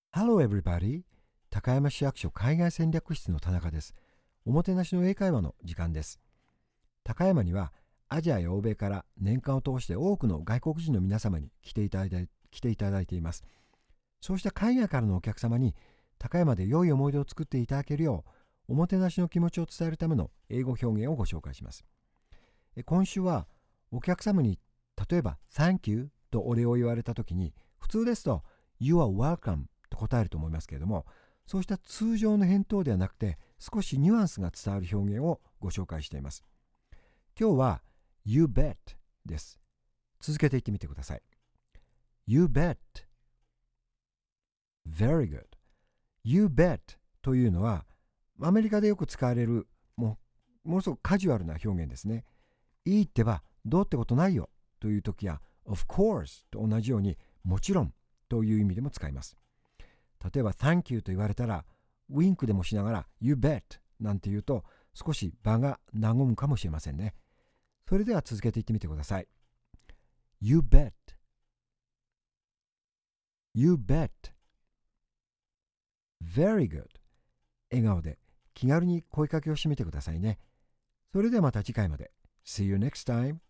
Hello everybody! 高山市役所海外戦略室の田中です。おもてなしの英会話の時間です。高山にはアジアや欧米から年間を通して多くの外国人の皆様に来ていただいています。そうした海外からのお客様に高山で良い思い出を作っていただけるようおもてなしの気持ちを伝えるための英語表現をご紹介します。今週はお客様に例えば Thank you とお礼を言われたときに普通ですと You are welcomeと答えると思いますけれども、そうした通常の返答ではなくて少しニュアンスが伝わる表現をご紹介しています。今日は You bet です。続けて言ってみてください。You bet Very good You bet というのはアメリカでよく使われるものすごくカジュアルな表現ですね。いいってばどうってことないよという時や Of course と同じようにもちろんという意味でも使います。例えば Thank you と言われたらウィンクでもしながら You bet なんて言うと少し場が和むかもしれませんね。それでは続けて言ってみてください。You bet You bet Very good 笑顔で気軽に声かけをしてみてくださいね。それではまた次回まで。See you next time.